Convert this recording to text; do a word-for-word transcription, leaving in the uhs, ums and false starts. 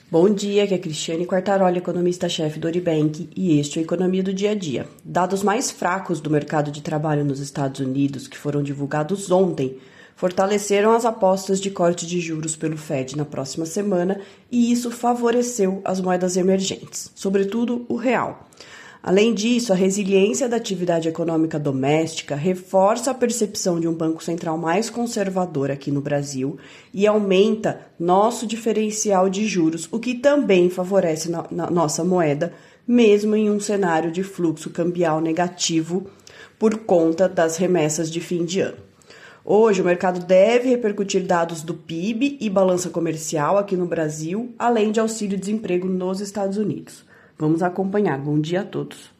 Bom dia, aqui é Cristiane Quartaroli, economista-chefe do Oribank, e este é o Economia do Dia a Dia. Dados mais fracos do mercado de trabalho nos Estados Unidos, que foram divulgados ontem, fortaleceram as apostas de corte de juros pelo Fed na próxima semana e isso favoreceu as moedas emergentes, sobretudo o real. Além disso, a resiliência da atividade econômica doméstica reforça a percepção de um Banco Central mais conservador aqui no Brasil e aumenta nosso diferencial de juros, o que também favorece na, na nossa moeda, mesmo em um cenário de fluxo cambial negativo por conta das remessas de fim de ano. Hoje, o mercado deve repercutir dados do P I B e balança comercial aqui no Brasil, além de auxílio-desemprego nos Estados Unidos. Vamos acompanhar. Bom dia a todos.